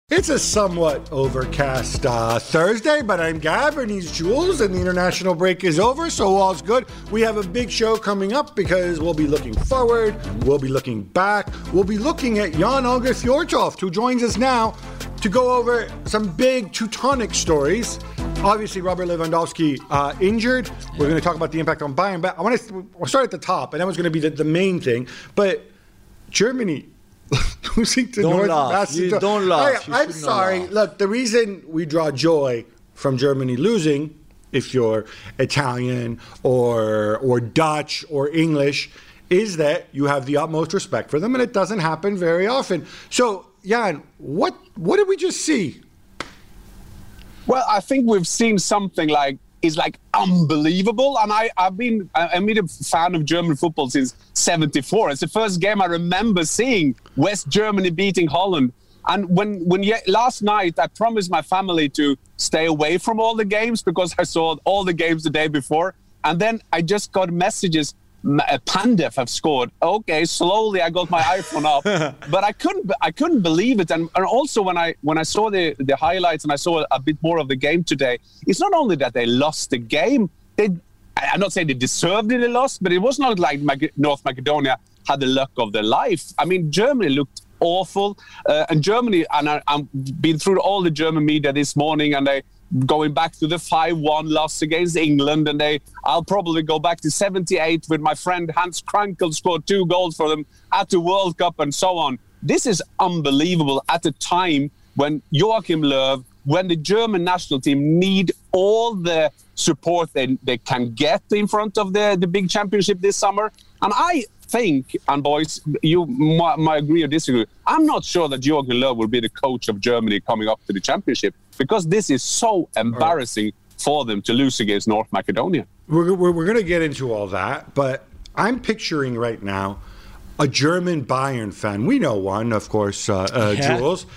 It's a somewhat overcast Thursday, but I'm Gab and he's Jules, and the international break is over, so all's good. We have a big show coming up because we'll be looking forward, we'll be looking back, we'll be looking at Jan-Åge Fjørtoft, who joins us now to go over some big Teutonic stories. Obviously, Robert Lewandowski injured. We're going to talk about the impact on Bayern, but we'll start at the top, and that was going to be the main thing. But Germany losing to North Macedonia. Don't laugh. I'm sorry. Laugh. Look, the reason we draw joy from Germany losing, if you're Italian or Dutch or English, is that you have the utmost respect for them, and it doesn't happen very often. So, Jan, what did we just see? Well, I think we've seen something is unbelievable. And I'm a fan of German football since '74. It's the first game I remember seeing West Germany beating Holland. And when last night I promised my family to stay away from all the games because I saw all the games the day before. And then I just got messages. Pandev have scored. Okay, slowly I got my iPhone up, but I couldn't believe it. And also when I saw the highlights and I saw a bit more of the game today, it's not only that they lost the game. I'm not saying they deserved it, they lost, but it was not like North Macedonia had the luck of their life. I mean, Germany looked awful, and Germany. And I've been through all the German media this morning, and they. Going back to the 5-1 loss against England, and I'll probably go back to 78 with my friend Hans Krankel scored 2 goals for them at the World Cup and so on. This is unbelievable at a time when Joachim Löw, when the German national team need all the support they can get in front of the big championship this summer. And I think, and boys, you might agree or disagree, I'm not sure that Joachim Löw will be the coach of Germany coming up to the championship, because this is so embarrassing for them to lose against North Macedonia. We're going to get into all that, but I'm picturing right now a German Bayern fan. We know one, of course, Jules.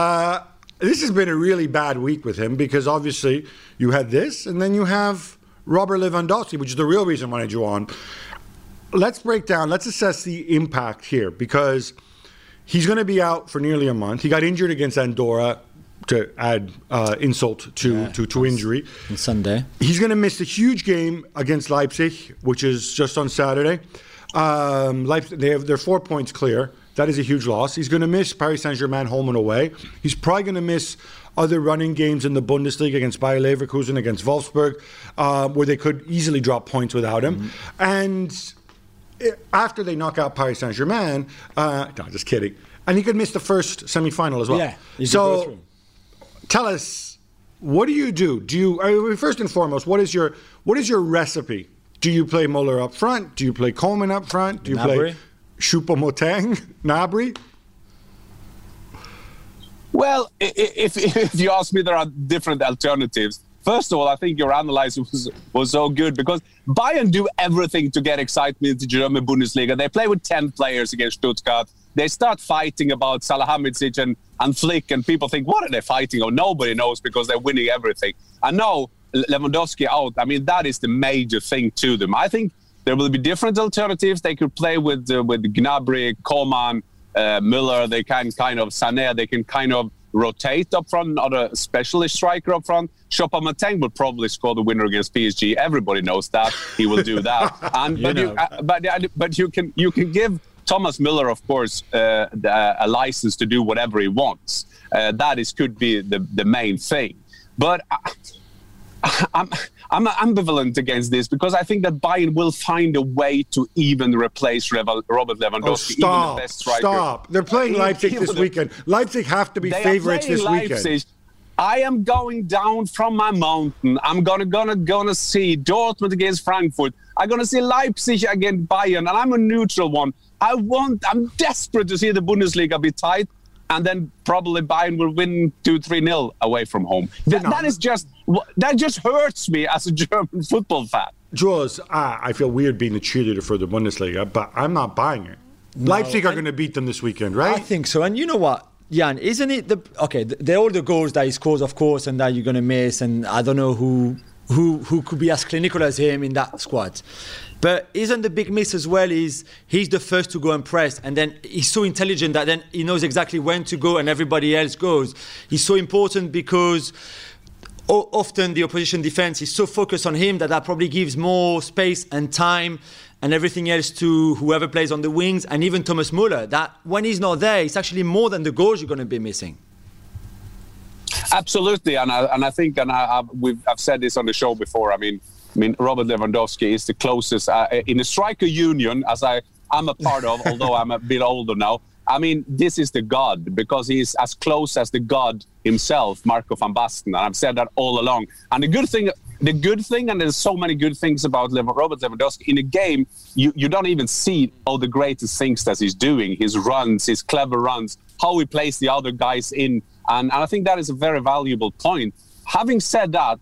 This has been a really bad week with him because obviously you had this, and then you have Robert Lewandowski, which is the real reason why I drew on. Let's assess the impact here, because he's going to be out for nearly a month. He got injured against Andorra, to add insult to injury. On Sunday. He's going to miss a huge game against Leipzig, which is just on Saturday. Leipzig, they're 4 points clear. That is a huge loss. He's going to miss Paris Saint-Germain home and away. He's probably going to miss other running games in the Bundesliga against Bayer Leverkusen, against Wolfsburg, where they could easily drop points without him. Mm-hmm. And after they knock out Paris Saint-Germain, no, just kidding. And he could miss the first semi-final as well. Yeah. So tell us, what do you do? First and foremost, what is your recipe? Do you play Muller up front? Do you play Coleman up front? Do you play Choupo-Moting, Gnabry? Well, if you ask me, there are different alternatives. First of all, I think your analysis was so good because Bayern do everything to get excitement in the German Bundesliga. They play with 10 players against Stuttgart. They start fighting about Salihamidzic and Flick, and people think, what are they fighting on? Nobody knows because they're winning everything. And now Lewandowski out, I mean, that is the major thing to them. I think there will be different alternatives. They could play with Gnabry, Coman, Müller. They can kind of Sané. They can kind of rotate up front, not a specialist striker up front. Choupo-Moting will probably score the winner against PSG. Everybody knows that he will do that. But you can give Thomas Müller, of course, a license to do whatever he wants. That could be the main thing. But I'm ambivalent against this because I think that Bayern will find a way to even replace Robert Lewandowski, even the best striker. Stop! They're playing Leipzig this weekend. Leipzig have to be favorites this weekend. I am going down from my mountain. I'm gonna see Dortmund against Frankfurt. I'm gonna see Leipzig against Bayern, and I'm a neutral one. I'm desperate to see the Bundesliga be tight, and then probably Bayern will win 2-3-0 away from home. That just hurts me as a German football fan. Jules, I feel weird being a cheerleader for the Bundesliga, but I'm not buying it. No, Leipzig are going to beat them this weekend, right? I think so. And you know what, Jan, isn't it all the goals that he scores, of course, and that you're going to miss, and I don't know who who could be as clinical as him in that squad. But isn't the big miss as well is he's the first to go and press, and then he's so intelligent that then he knows exactly when to go and everybody else goes. He's so important because often the opposition defense is so focused on him that probably gives more space and time and everything else to whoever plays on the wings, and even Thomas Müller, that when he's not there, it's actually more than the goals you're going to be missing. Absolutely, and I think, and I've said this on the show before. I mean, Robert Lewandowski is the closest in a striker union, as I'm a part of, although I'm a bit older now. I mean, this is the god, because he's as close as the god himself, Marco van Basten. And I've said that all along. And the good thing, and there's so many good things about Robert Lewandowski, in a game, you don't even see all the greatest things that he's doing. His runs, his clever runs, how he plays the other guys in. And I think that is a very valuable point. Having said that,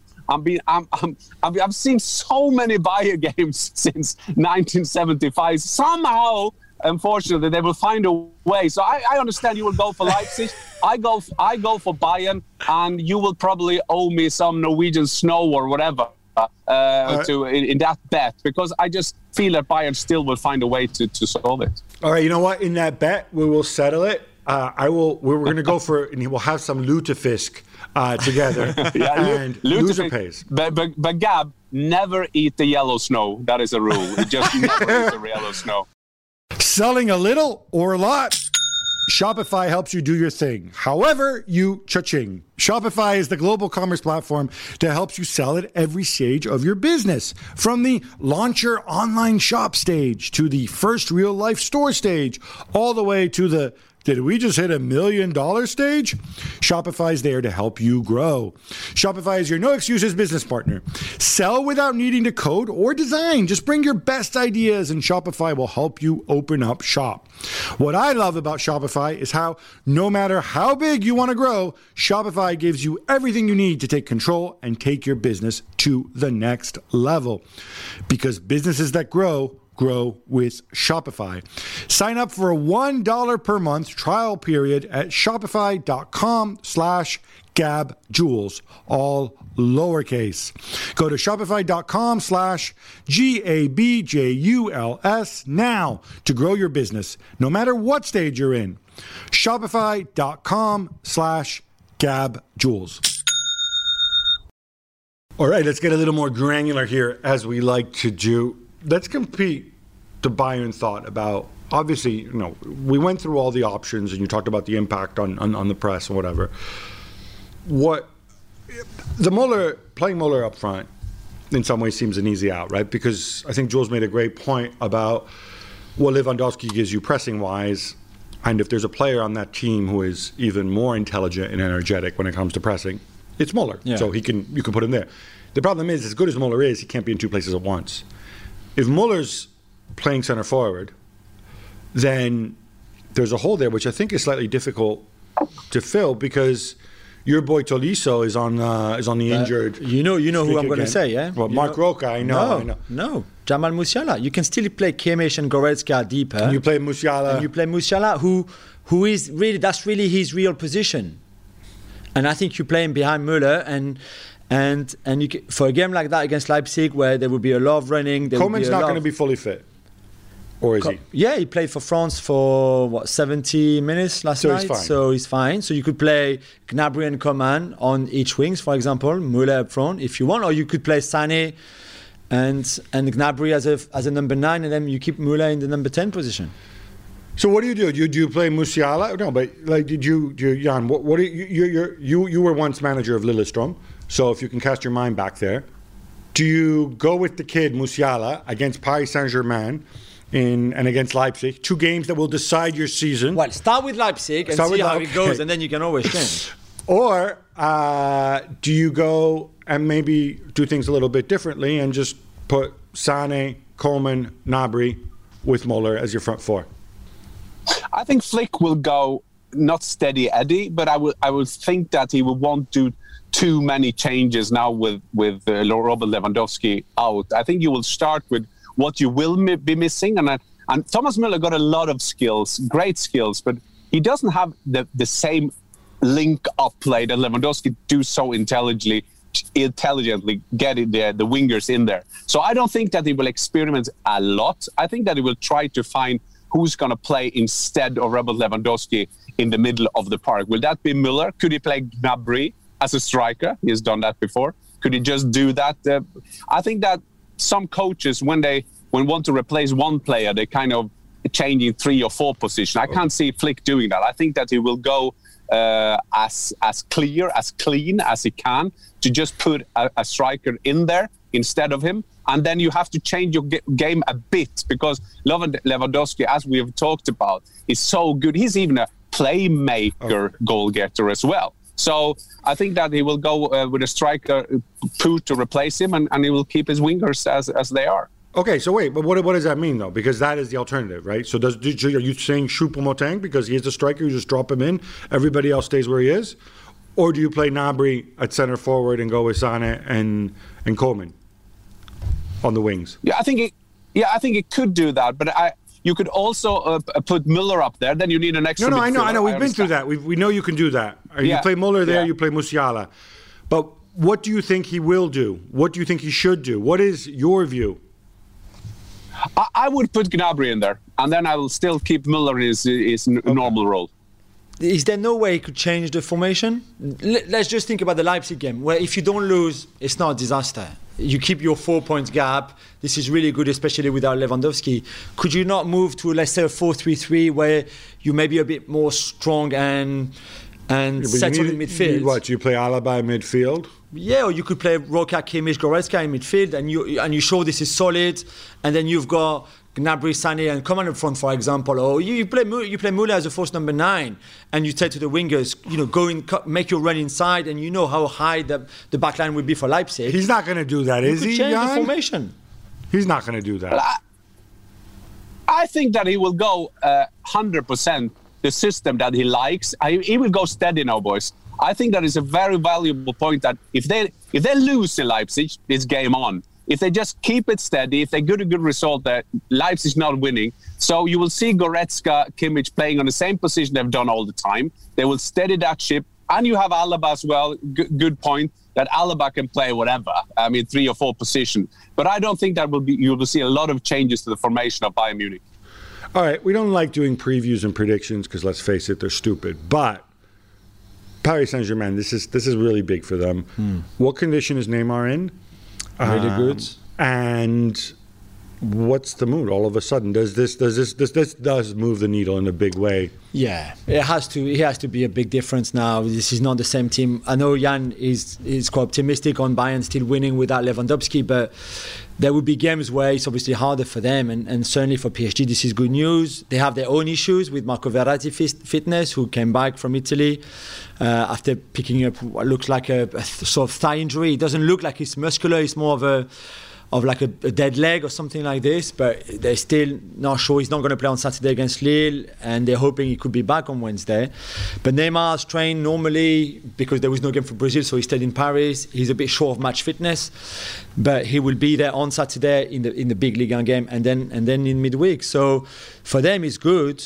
I've seen so many Bayern games since 1975. Somehow, unfortunately, they will find a way. So I understand you will go for Leipzig. I go for Bayern, and you will probably owe me some Norwegian snow or whatever in that bet, because I just feel that Bayern still will find a way to solve it. All right, you know what? In that bet, we will settle it. We're going to go for, and we'll have some lutefisk together. And loser pays. But Gab, never eat the yellow snow. That is a rule. Just never eat the yellow snow. Selling a little or a lot? Shopify helps you do your thing. However, you cha-ching. Shopify is the global commerce platform that helps you sell at every stage of your business. From the launch your online shop stage to the first real life store stage, all the way to the did we just hit $1 million stage? Shopify is there to help you grow. Shopify is your no excuses business partner. Sell without needing to code or design. Just bring your best ideas and Shopify will help you open up shop. What I love about Shopify is how no matter how big you want to grow, Shopify gives you everything you need to take control and take your business to the next level. Because businesses that grow with Shopify. Sign up for a $1 per month trial period at shopify.com/GabJules, all lowercase. Go to shopify.com/GABJULS now to grow your business, no matter what stage you're in. Shopify.com/GabJules. All right, let's get a little more granular here, as we like to do. Let's compete the Bayern thought about, obviously, we went through all the options and you talked about the impact on the press and whatever. What playing Müller up front in some ways seems an easy out, right? Because I think Jules made a great point about what Lewandowski gives you pressing wise, and if there's a player on that team who is even more intelligent and energetic when it comes to pressing, it's Müller. Yeah. So you can put him there. The problem is, as good as Müller is, he can't be in two places at once. If Muller's playing center forward, then there's a hole there, which I think is slightly difficult to fill, because your boy Tolisso is on the injured. You know who I'm going to say, yeah? Well, Mark Roca, I know. No, Jamal Musiala. You can still play Kimmich and Goretzka deeper. And you play Musiala. Who is really, that's really his real position. And I think you play him behind Müller, and you can, for a game like that against Leipzig, where there will be a lot of running. Coman's not going to be fully fit, or is he? Yeah, he played for France for 70 minutes last night. So he's fine. So you could play Gnabry and Coman on each wings, for example, Müller up front if you want, or you could play Sané and Gnabry as a number 9, and then you keep Müller in the number 10 position. So what do? Do you play Musiala? No, but Jan? What do you were once manager of Lillestrøm. So if you can cast your mind back there, do you go with the kid Musiala against Paris Saint-Germain and against Leipzig, 2 games that will decide your season? Well, start with Leipzig and see how it goes, and then you can always change. Or do you go and maybe do things a little bit differently and just put Sané, Coman, Gnabry with Müller as your front four? I think Flick will go not steady Eddie, but I would think that he will want to too many changes now with Robert Lewandowski out. I think you will start with what you will be missing, and Thomas Müller got a lot of skills, great skills, but he doesn't have the same link-up play that Lewandowski do so intelligently intelligently get the wingers in there. So I don't think that he will experiment a lot. I think that he will try to find who's going to play instead of Robert Lewandowski in the middle of the park. Will that be Müller? Could he play Gnabry as a striker? He has done that before. Could he just do that? I think that some coaches, when want to replace one player, they kind of changing 3 or 4 positions. I can't see Flick doing that. I think that he will go as clean as he can to just put a striker in there instead of him. And then you have to change your game a bit, because Lewandowski, as we have talked about, is so good. He's even a playmaker goal getter as well. So I think that he will go with a striker put to replace him, and he will keep his wingers as they are. Okay, so wait, but what does that mean, though? Because that is the alternative, right? So are you saying Choupo-Moting because he is the striker, you just drop him in, everybody else stays where he is? Or do you play Gnabry at center forward and go with Sané and Coleman on the wings? Yeah, I think it could do that, but you could also put Müller up there. Then you need an extra. No, I know. We've been through that. We know you can do that. You play Müller there. You play Musiala. But what do you think he will do? What do you think he should do? What is your view? I would put Gnabry in there, and then I will still keep Müller in his normal role. Is there no way he could change the formation? Let's just think about the Leipzig game, where if you don't lose, it's not a disaster. You keep your 4 points gap. This is really good, especially without Lewandowski. Could you not move to, let's say, a 4-3-3 where you may be a bit more strong and settled in midfield? What, you play Alaba in midfield? Yeah, or you could play Roca, Kimmich, Goretzka in midfield, and you show this is solid, and then you've got Gnabry, Sané, and Coman up front, for example. Or you play Müller as a false number 9, and you say to the wingers, go in, make your run inside, and you know how high the back line will be for Leipzig. He's not going to do that, is he? Change the formation. He's not going to do that. Well, I think that he will go 100% the system that he likes. He will go steady now, boys. I think that is a very valuable point, that if they lose in Leipzig, it's game on. If they just keep it steady, if they get a good result there, Leipzig's not winning. So you will see Goretzka, Kimmich playing on the same position they've done all the time. They will steady that ship. And you have Alaba as well. Good point that Alaba can play whatever. 3 or 4 positions. But I don't think that you will see a lot of changes to the formation of Bayern Munich. All right, we don't like doing previews and predictions because, let's face it, they're stupid. But Paris Saint-Germain, this is really big for them. What condition is Neymar in? Really good. And what's the mood all of a sudden? This does move the needle in a big way. Yeah, it has to be a big difference now. This is not the same team. I know Jan is quite optimistic on Bayern still winning without Lewandowski, but there will be games where it's obviously harder for them, and certainly for PSG this is good news. They have their own issues with Marco Verratti fitness, who came back from Italy after picking up what looks like a sort of thigh injury. It doesn't look like it's muscular, it's more of like a dead leg or something like this, but they're still not sure. He's not going to play on Saturday against Lille, and they're hoping he could be back on Wednesday. But Neymar's trained normally because there was no game for Brazil, so he stayed in Paris. He's a bit short of match fitness, but he will be there on Saturday in the big Ligue 1 game, and then in midweek. So for them, it's good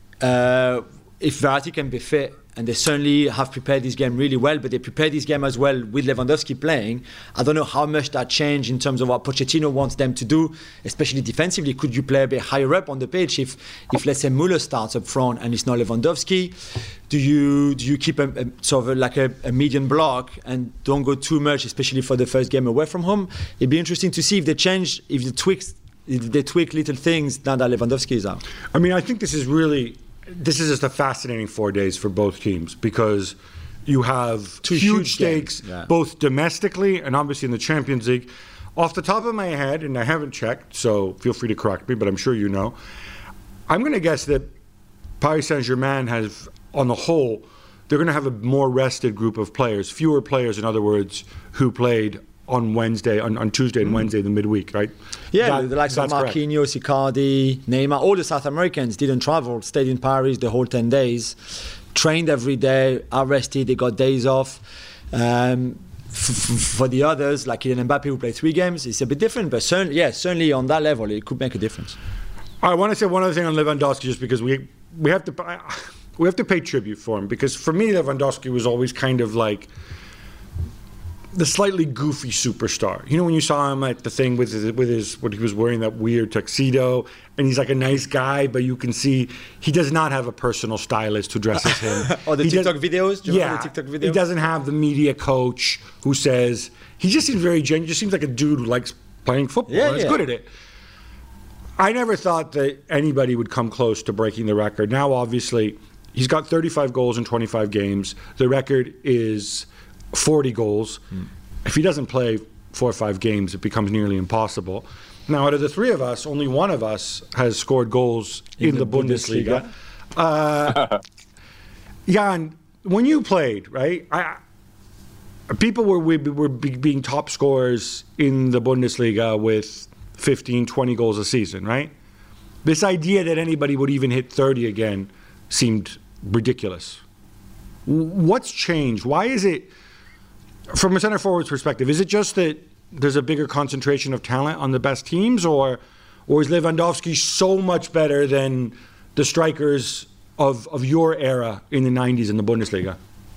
if Verratti can be fit. And they certainly have prepared this game really well, but they prepared this game as well with Lewandowski playing. I don't know how much that changed in terms of what Pochettino wants them to do, especially defensively. Could you play a bit higher up on the pitch if let's say Müller starts up front and it's not Lewandowski? Do you keep a sort of like a median block and don't go too much, especially for the first game away from home? It'd be interesting to see if they change, if they tweak little things now that Lewandowski is out. I mean, I think this is just a fascinating 4 days for both teams, because you have two huge stakes, both domestically and obviously in the Champions League. Off the top of my head, and I haven't checked, so feel free to correct me, but I'm sure you know, I'm going to guess that Paris Saint-Germain has, on the whole, they're going to have a more rested group of players, fewer players, in other words, who played on Wednesday, on Tuesday and Wednesday, the midweek, right? Yeah, the likes of Marquinhos, Icardi, Neymar, all the South Americans didn't travel, stayed in Paris the whole 10 days, trained every day, are rested, they got days off. For the others, like Kylian Mbappe, who played 3 games, it's a bit different, but certainly on that level, it could make a difference. I want to say one other thing on Lewandowski, just because we have to pay tribute for him, because for me, Lewandowski was always kind of like the slightly goofy superstar. You know, when you saw him at the thing with his what he was wearing, that weird tuxedo, and he's like a nice guy, but you can see he does not have a personal stylist who dresses him. Or the TikTok videos? Do you remember the TikTok videos? He doesn't have the media coach who says, he just seems very genuine. He just seems like a dude who likes playing football and is good at it. I never thought that anybody would come close to breaking the record. Now, obviously, he's got 35 goals in 25 games. The record is 40 goals. If he doesn't play 4 or 5 games, it becomes nearly impossible. Now, out of the three of us, only one of us has scored goals in the Bundesliga. Jan, when you played, right, people were being top scorers in the Bundesliga with 15, 20 goals a season, right? This idea that anybody would even hit 30 again seemed ridiculous. What's changed? Why is it, from a center forward's perspective, is it just that there's a bigger concentration of talent on the best teams, or is Lewandowski so much better than the strikers of your era in the 90s in the Bundesliga?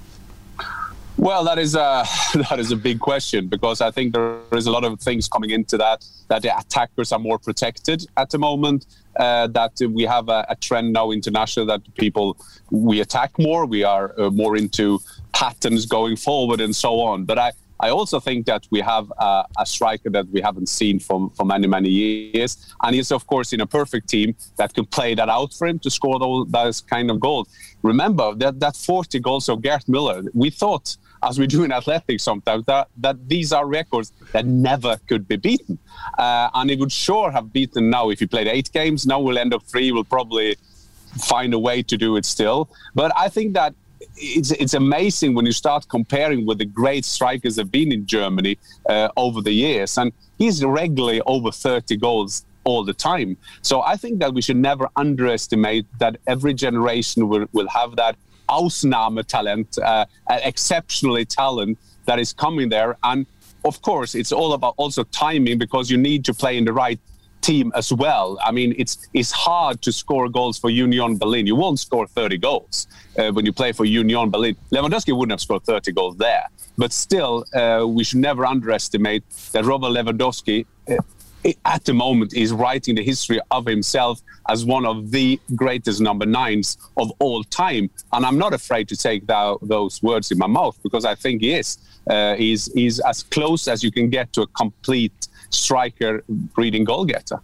Well, that is a big question, because I think there is a lot of things coming into that the attackers are more protected at the moment, that we have a trend now international that we attack more, we are more into patterns going forward and so on. But I also think that we have a striker that we haven't seen for many, many years. And he's, of course, in a perfect team that can play that out for him to score those kind of goals. Remember that 40 goals of Gerd Müller, we thought, as we do in athletics sometimes, that these are records that never could be beaten. And he would sure have beaten now if he played 8 games. Now we'll end up 3. We'll probably find a way to do it still. But I think that it's amazing when you start comparing with the great strikers that have been in Germany over the years. And he's regularly over 30 goals all the time. So I think that we should never underestimate that every generation will have that Ausnahmetalent, exceptionally talent that is coming there. And of course, it's all about also timing, because you need to play in the right team as well. I mean, it's hard to score goals for Union Berlin. You won't score 30 goals when you play for Union Berlin. Lewandowski wouldn't have scored 30 goals there. But still, we should never underestimate that Robert Lewandowski, at the moment, is writing the history of himself as one of the greatest number 9s of all time. And I'm not afraid to take those words in my mouth, because I think he is. He's as close as you can get to a complete striker breeding goal getter.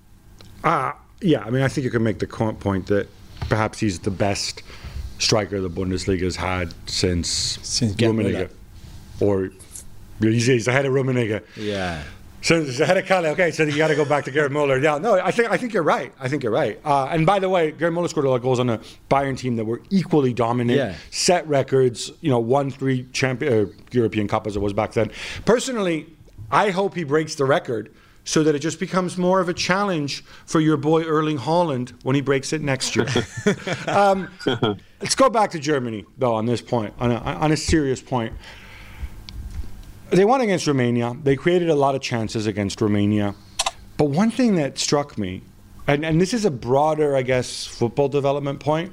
Yeah, I mean, I think you can make the point that perhaps he's the best striker the Bundesliga has had since Rummenigge. Or he's ahead of Rummenigge. Yeah. So it's ahead of Kalle. Okay, so you got to go back to Gerd Müller. Yeah, no, I think you're right. And by the way, Gerd Müller scored a lot of goals on a Bayern team that were equally dominant, set records, won 3 European Cup as it was back then. Personally, I hope he breaks the record so that it just becomes more of a challenge for your boy Erling Haaland when he breaks it next year. Let's go back to Germany, though, on this point, on a serious point. They won against Romania. They created a lot of chances against Romania. But one thing that struck me, and this is a broader, I guess, football development point,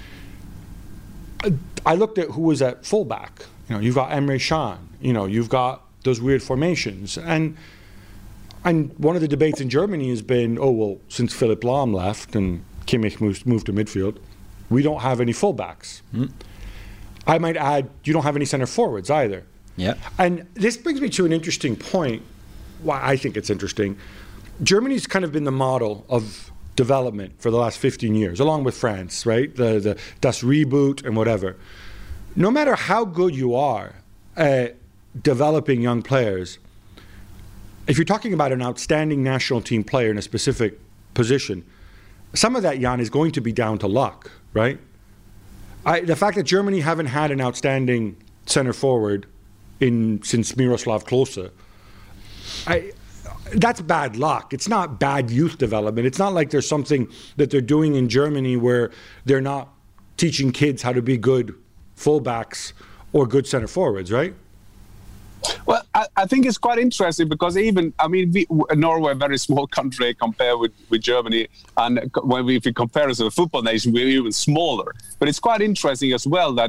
I looked at who was at fullback. You've got Emre Can. You've got those weird formations. And one of the debates in Germany has been, since Philipp Lahm left and Kimmich moved to midfield, we don't have any fullbacks. I might add, you don't have any center forwards either. Yeah. And this brings me to an interesting point. Why I think it's interesting. Germany's kind of been the model of development for the last 15 years, along with France, right? The Das Reboot and whatever. No matter how good you are at developing young players, if you're talking about an outstanding national team player in a specific position, some of that, Jan, is going to be down to luck, right? The fact that Germany haven't had an outstanding center forward since Miroslav Klose, that's bad luck. It's not bad youth development. It's not like there's something that they're doing in Germany where they're not teaching kids how to be good fullbacks or good center forwards, right? Well, I think it's quite interesting because Norway, a very small country compared with Germany, and if you compare us to a football nation, we're even smaller. But it's quite interesting as well that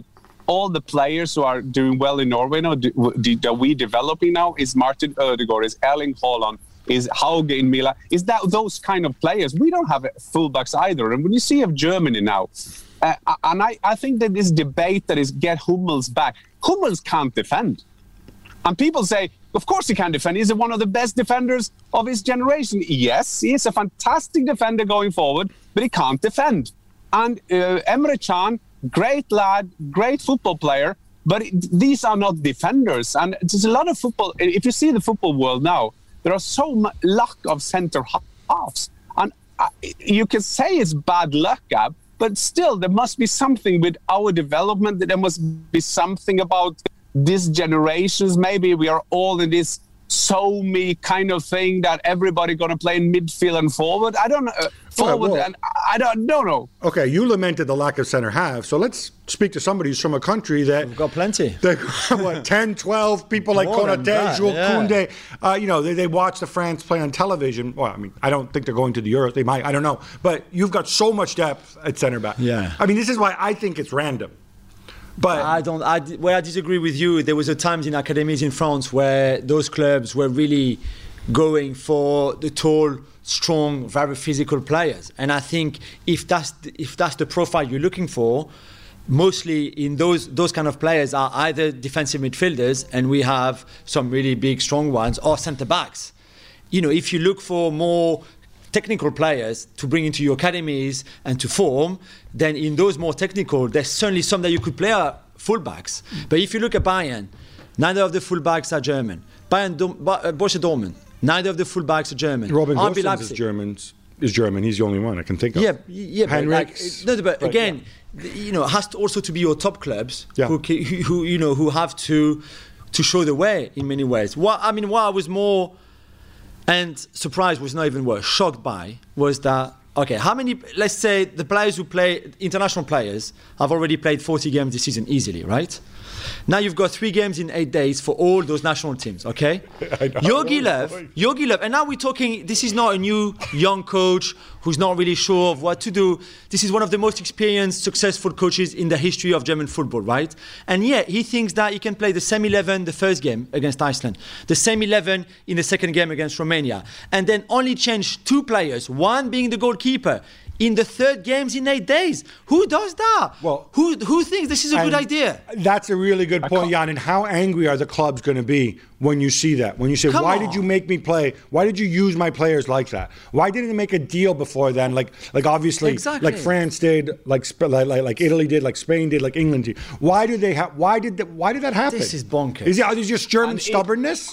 all the players who are doing well in Norway now, that we developing now, is Martin Ødegaard, is Erling Haaland, is Hauge in Milan, is that those kind of players. We don't have fullbacks either. And when you see of Germany now, and I think that this debate that is get Hummels back, Hummels can't defend. And people say, of course he can defend. He's one of the best defenders of his generation. Yes, he is a fantastic defender going forward, but he can't defend. And Emre Can, great lad, great football player, but these are not defenders. And there's a lot of football. If you see the football world now, there are so much lack of centre halves. And you can say it's bad luck, Gab, but still there must be something with our development. There must be something about this generations. Maybe we are all in this me kind of thing that everybody going to play in midfield and forward. I don't know. Forward, and I don't know. Okay, you lamented the lack of centre half, so let's speak to somebody who's from a country that... We've got plenty. 10, 12 people like Konaté, Jules Koundé. They watch the France play on television. Well, I mean, I don't think they're going to the Euros. They might, I don't know. But you've got so much depth at centre back. Yeah. I mean, this is why I think it's random. But I disagree with you. There was a times in academies in France where those clubs were really going for the tall, strong, very physical players. And I think if that's the profile you're looking for, mostly in those kind of players are either defensive midfielders, and we have some really big, strong ones, or centre backs. You know, if you look for more technical players to bring into your academies and to form, then in those more technical, there's certainly some that you could play fullbacks. But if you look at Bayern, neither of the fullbacks are German. Borussia Dortmund, neither of the fullbacks are German. Robin Gosens is German. He's the only one I can think of. Yeah. But again, you know, it has to also to be your top clubs who have to show the way in many ways. What I was more and surprised was not even worse, shocked by, was that, okay, how many, let's say the players who play, international players, have already played 40 games this season easily, right? Now you've got 3 games in 8 days for all those national teams, okay? Jogi Löw, and now we're talking, this is not a new young coach who's not really sure of what to do. This is one of the most experienced, successful coaches in the history of German football, right? And yet he thinks that he can play the same 11 the first game against Iceland, the same 11 in the second game against Romania, and then only change 2 players, one being the goalkeeper, in the 3rd games in 8 days. Who does that? Well, who thinks this is a good idea? That's a really good point, Jan. And how angry are the clubs going to be when you see that? When you say, why did you make me play? Why did you use my players like that? Why didn't they make a deal before then? Like obviously, like France did, like Italy did, like Spain did, like England did. Why did that happen? This is bonkers. Is it just German stubbornness?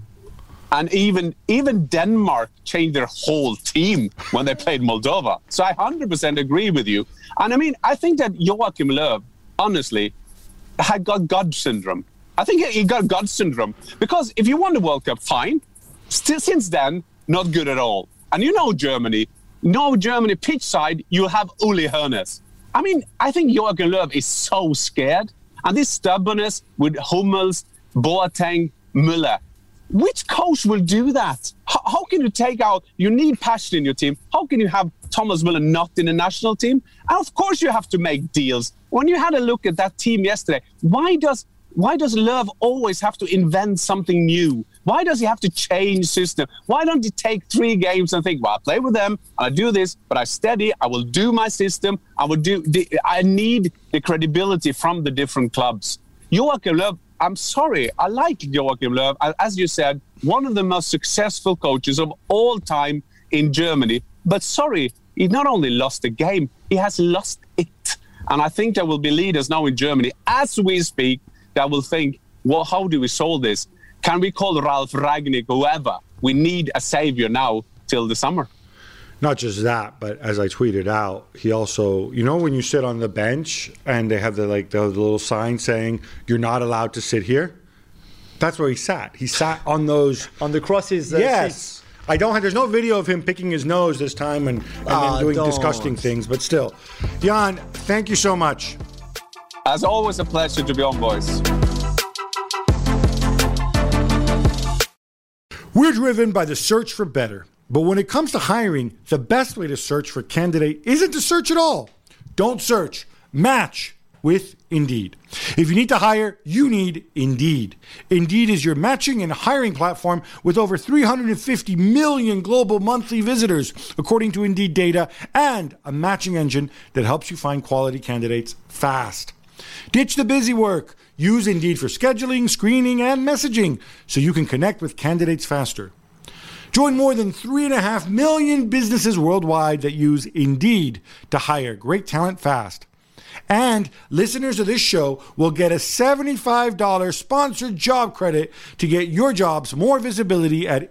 And even Denmark changed their whole team when they played Moldova. So I 100% agree with you. And I mean, I think that Joachim Löw, honestly, had got God syndrome. I think he got God syndrome. Because if you won the World Cup, fine. Still, since then, not good at all. And you know Germany pitch side, you have Uli Hoeneß. I mean, I think Joachim Löw is so scared. And this stubbornness with Hummels, Boateng, Müller. Which coach will do that? How can you take out, you need passion in your team. How can you have Thomas Müller not in the national team? And of course you have to make deals. When you had a look at that team yesterday, why does Löw always have to invent something new? Why does he have to change system? Why don't he take 3 games and think, well, I play with them, I do this, but I steady, I will do my system, I need the credibility from the different clubs. Joachim Löw, I'm sorry, I like Joachim Löw. As you said, one of the most successful coaches of all time in Germany. But sorry, he not only lost the game, he has lost it. And I think there will be leaders now in Germany, as we speak, that will think, well, how do we solve this? Can we call Ralf Rangnick, whoever? We need a savior now till the summer. Not just that, but as I tweeted out, he also, you know, when you sit on the bench and they have the little sign saying you're not allowed to sit here. That's where he sat. He sat on those on the crosses. Yes, seats. There's no video of him picking his nose this time and then doing disgusting things. But still, Jan, thank you so much. As always, a pleasure to be on, boys. We're driven by the search for better. But when it comes to hiring, the best way to search for a candidate isn't to search at all. Don't search. Match with Indeed. If you need to hire, you need Indeed. Indeed is your matching and hiring platform with over 350 million global monthly visitors, according to Indeed data, and a matching engine that helps you find quality candidates fast. Ditch the busy work. Use Indeed for scheduling, screening, and messaging so you can connect with candidates faster. Join more than 3.5 million businesses worldwide that use Indeed to hire great talent fast. And listeners of this show will get a $75 sponsored job credit to get your jobs more visibility at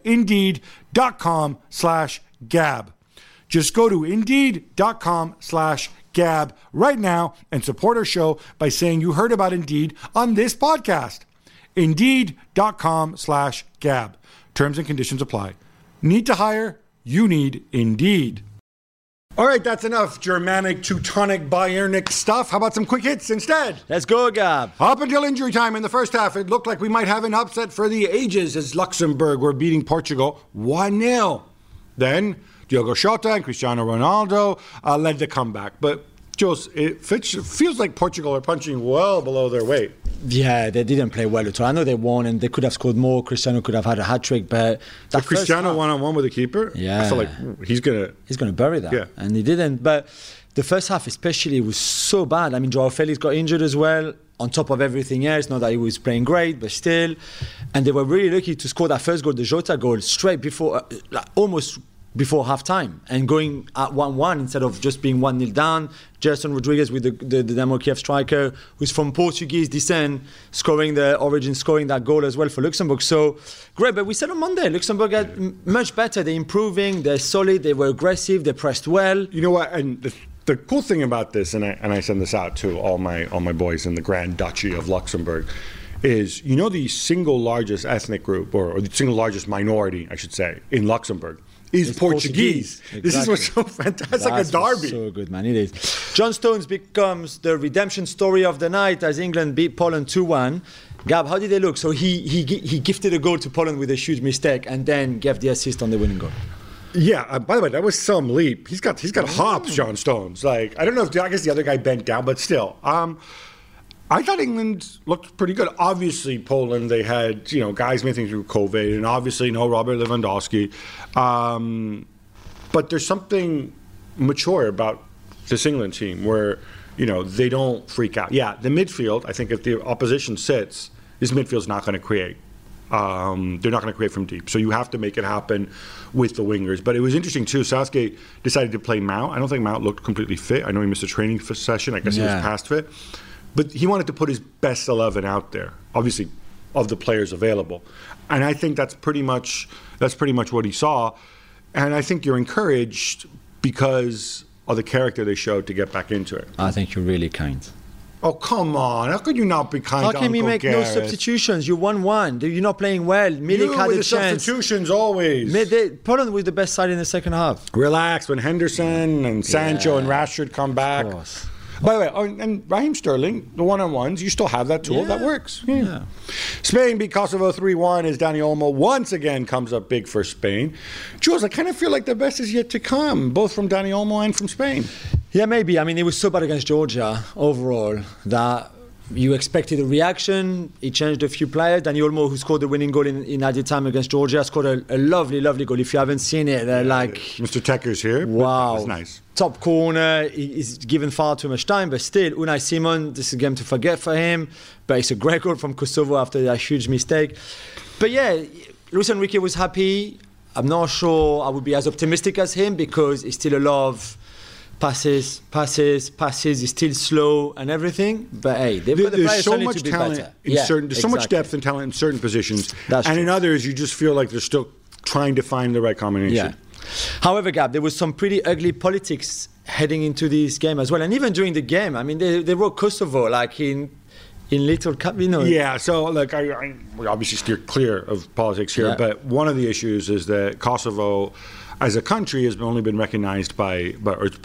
Indeed.com/Gab. Just go to Indeed.com/Gab right now and support our show by saying you heard about Indeed on this podcast. Indeed.com/Gab. Terms and conditions apply. Need to hire? You need Indeed. All right, that's enough Germanic, Teutonic, Bayernic stuff. How about some quick hits instead? Let's go, Gab. Up until injury time in the first half, it looked like we might have an upset for the ages as Luxembourg were beating Portugal 1-0. Then Diogo Jota and Cristiano Ronaldo led the comeback. But, Jules, it feels like Portugal are punching well below their weight. Yeah, they didn't play well at all. I know they won and they could have scored more. Cristiano could have had a hat-trick, but... Cristiano one-on-one with the keeper? Yeah. I feel like he's going to bury that. Yeah. And he didn't. But the first half especially was so bad. I mean, Joao Felix got injured as well, on top of everything else. Not that he was playing great, but still. And they were really lucky to score that first goal, the Jota goal, straight before, almost before half-time, and going at 1-1 instead of just being 1-0 down. Gerson Rodriguez with the Dynamo Kiev striker, who's from Portuguese descent, scoring that goal as well for Luxembourg. So, great. But we said on Monday, Luxembourg are much better. They're improving, they're solid, they were aggressive, they pressed well. You know what? And the cool thing about this, and I send this out to all my boys in the Grand Duchy of Luxembourg, is, you know, the single largest ethnic group, or the single largest minority, I should say, in Luxembourg, is Portuguese. Exactly. This is what's so fantastic. It's like a derby. So good, man. It is. John Stones becomes the redemption story of the night as England beat Poland 2-1. Gab, how did they look? So he gifted a goal to Poland with a huge mistake and then gave the assist on the winning goal. Yeah. By the way, that was some leap. He's got hops, John Stones. Like, I don't know if I guess the other guy bent down, but still. I thought England looked pretty good. Obviously, Poland, they had, guys making through COVID, and obviously no Robert Lewandowski. But there's something mature about this England team where, they don't freak out. Yeah, the midfield, I think if the opposition sits, this midfield's not going to create. They're not going to create from deep. So you have to make it happen with the wingers. But it was interesting, too. Southgate decided to play Mount. I don't think Mount looked completely fit. I know he missed a training session. I guess he was past fit. But he wanted to put his best 11 out there, obviously, of the players available. And I think that's pretty much what he saw. And I think you're encouraged because of the character they showed to get back into it. I think you're really kind. Oh, come on. How could you not be kind to How can you make Gareth? no substitutions? You 1-1. You're not playing well. Milik had with a the chance. Substitutions always. Poland was the best side in the second half. Relax when Henderson and Sancho and Rashford come back. Of course. By the way, and Raheem Sterling, the one-on-ones, you still have that tool that works. Yeah. Spain beat Kosovo 3-1 as Dani Olmo once again comes up big for Spain. Jules, I kind of feel like the best is yet to come, both from Dani Olmo and from Spain. Yeah, maybe. I mean, it was so bad against Georgia overall that you expected a reaction. He changed a few players. Dani Olmo, who scored the winning goal in added time against Georgia, scored a lovely, lovely goal. If you haven't seen it, they're like... Mr. Tekker's here. Wow. That's nice. Top corner. He's given far too much time, but still, Unai Simon, this is a game to forget for him. But it's a great goal from Kosovo after that huge mistake. But yeah, Luis Enrique was happy. I'm not sure I would be as optimistic as him because it's still a lot of passes. He's still slow and everything. But hey, they've got the players so only much to be talent better. there's so much depth and talent in certain positions. That's and true. in others, you just feel like they're still trying to find the right combination. Yeah. However, Gab, there was some pretty ugly politics heading into this game as well. And even during the game, I mean, they wrote Kosovo like in little cup, Yeah, so like we obviously steer clear of politics here, but one of the issues is that Kosovo, as a country, has only been recognized by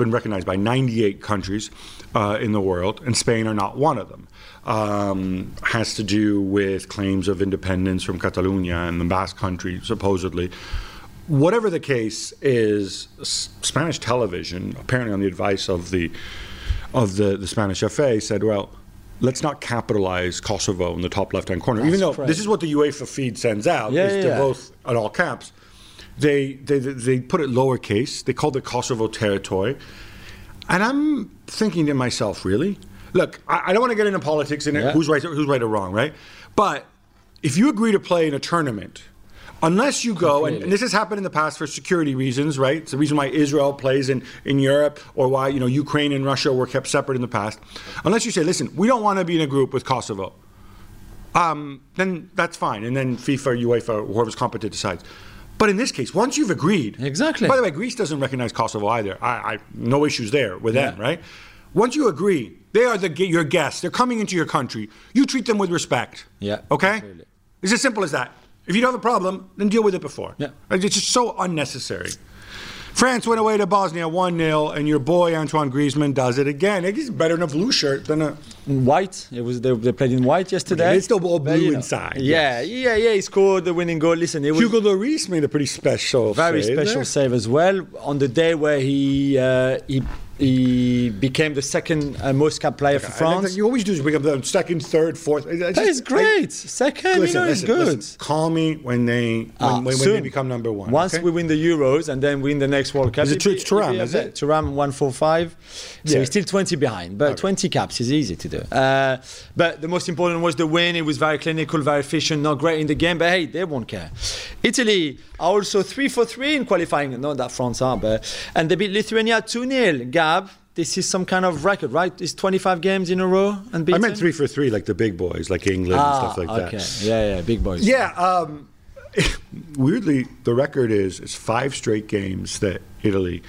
98 countries in the world, and Spain are not one of them. Has to do with claims of independence from Catalonia and the Basque Country, supposedly. Whatever the case is, Spanish television, apparently on the advice of the of the Spanish FA said, well, let's not capitalize Kosovo in the top left-hand corner. Even though this is what the UEFA feed sends out, they're both at all caps. They put it lowercase. They called it Kosovo territory. And I'm thinking to myself, really? Look, I don't want to get into politics in it, who's right or wrong, right? But if you agree to play in a tournament, unless you go, and this has happened in the past for security reasons, right? It's the reason why Israel plays in Europe, or why Ukraine and Russia were kept separate in the past. Unless you say, listen, we don't want to be in a group with Kosovo, then that's fine. And then FIFA, UEFA, whoever's competent decides. But in this case, once you've agreed... Exactly. By the way, Greece doesn't recognize Kosovo either. I no issues there with them, right? Once you agree, they are your guests. They're coming into your country. You treat them with respect. Yeah. Okay? Absolutely. It's as simple as that. If you don't have a problem, then deal with it before. Yeah. It's just so unnecessary. France went away to Bosnia 1-0, and your boy Antoine Griezmann does it again. He's better in a blue shirt than a... White. They played in white yesterday. It's still all blue inside. Yeah, he scored the winning goal. Listen, it was Hugo Lloris made a pretty special save as well on the day where he became the second most capped player for France. You always do is become the second, third, fourth. That is great. Second, it's good. Listen, call me when they become number one. Once we win the Euros and then win the next World Cup. It's Thuram, is it? Thuram 145. So he's still 20 behind, but 20 caps is easy to do. But the most important was the win. It was very clinical, very efficient, not great in the game, but hey, they won't care. Italy are also 3-3 in qualifying. Not that France are, and they beat Lithuania 2-0. Gab, this is some kind of record, right? It's 25 games in a row unbeaten? I meant 3-3, like the big boys, like England and stuff like that. Okay, yeah, big boys. Yeah, weirdly, the record is 5 straight games that Italy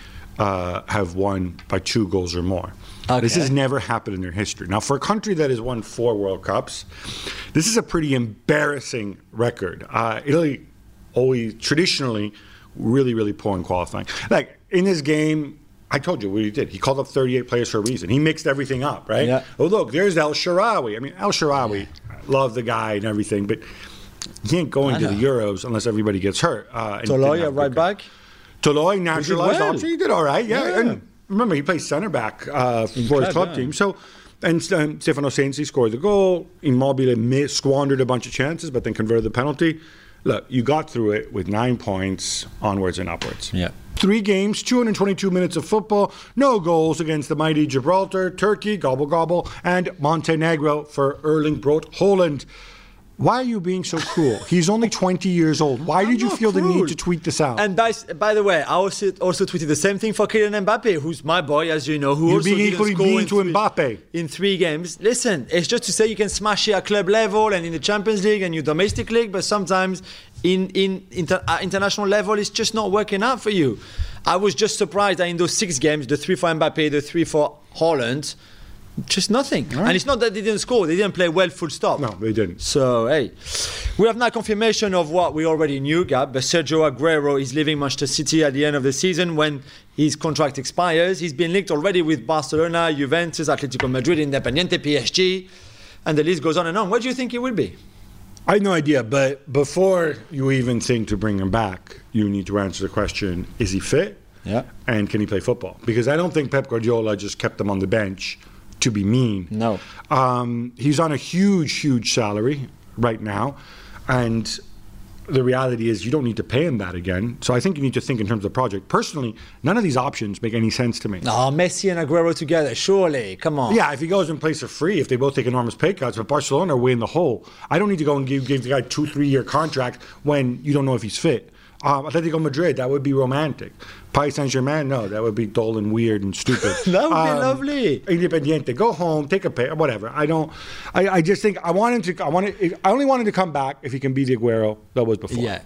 have won by 2 goals or more. Okay. This has never happened in their history. Now, for a country that has won 4 World Cups, this is a pretty embarrassing record. Italy always traditionally really, really poor in qualifying. Like in this game, I told you what he did. He called up 38 players for a reason. He mixed everything up, right? Yeah. Oh, look, there's El Shaarawy. I mean, El Shaarawy, love the guy and everything, but he ain't going to the Euros unless everybody gets hurt. Toloi at right back? Toloi naturalized. He did all right, yeah. And remember, he plays center back for his club team. So, and Stefano Sensi scored the goal. Immobile squandered a bunch of chances, but then converted the penalty. Look, you got through it with 9 points, onwards and upwards. Yeah. 3 games, 222 minutes of football, no goals against the mighty Gibraltar, Turkey, gobble gobble, and Montenegro for Erling Braut Haaland. Why are you being so cruel? He's only 20 years old. Why did you feel the need to tweet this out? And by the way, I also tweeted the same thing for Kylian Mbappe, who's my boy, as you know, who also didn't score Mbappe in 3 games. Listen, it's just to say you can smash it at club level and in the Champions League and your domestic league, but sometimes international level, it's just not working out for you. I was just surprised that in those 6 games, the 3 for Mbappe, the 3 for Haaland, just nothing. Right. And it's not that they didn't score. They didn't play well, full stop. No, they didn't. So, hey, we have now confirmation of what we already knew, Gab. But Sergio Aguero is leaving Manchester City at the end of the season when his contract expires. He's been linked already with Barcelona, Juventus, Atletico Madrid, Independiente, PSG. And the list goes on and on. What do you think it will be? I have no idea. But before you even think to bring him back, you need to answer the question, is he fit? Yeah. And can he play football? Because I don't think Pep Guardiola just kept him on the bench to be mean. No. He's on a huge salary right now, and the reality is you don't need to pay him that again. So I think you need to think in terms of the project. Personally, none of these options make any sense to me. Oh, Messi and Aguero together, surely. Come on. Yeah, if he goes and plays for free, if they both take enormous pay cuts, but Barcelona are way in the hole. I don't need to go and give the guy 2-3 year contract when you don't know if he's fit. Atletico Madrid, that would be romantic. Paris Saint-Germain, no, that would be dull and weird and stupid. That would be lovely. Independiente, go home, take a pay, whatever. I just think I only want him to come back if he can be the Aguero that was before. Yeah.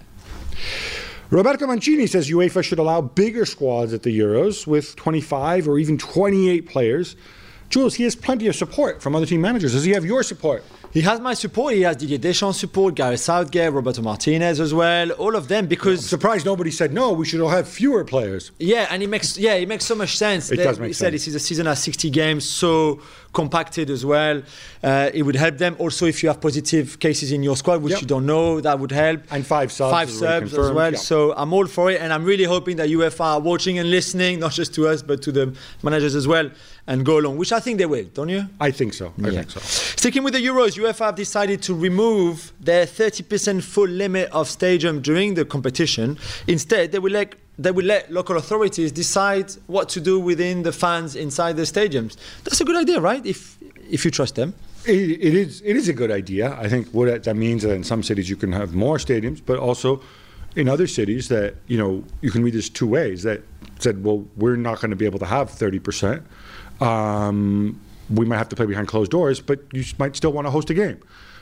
Roberto Mancini says UEFA should allow bigger squads at the Euros with 25 or even 28 players. Jules, he has plenty of support from other team managers. Does he have your support? He has my support. He has Didier Deschamps' support, Gareth Southgate, Roberto Martinez as well. All of them, because I'm surprised nobody said no. We should all have fewer players. Yeah, and it makes so much sense. It does make sense. He said this is a season has 60 games, so compacted as well. It would help them. Also, if you have positive cases in your squad, which you don't know, that would help. And 5 subs. 5 subs as well. Yeah. So I'm all for it, and I'm really hoping that UEFA are watching and listening, not just to us, but to the managers as well. and go along, which I think they will, don't you? I think so. I think so. Sticking with the Euros, UEFA have decided to remove their 30% full limit of stadium during the competition. Instead, they will let local authorities decide what to do within the fans inside the stadiums. That's a good idea, right? If you trust them. It is a good idea. I think what that means that in some cities you can have more stadiums, but also in other cities that, you can read this two ways, that said, well, we're not going to be able to have 30%. We might have to play behind closed doors, but you might still want to host a game.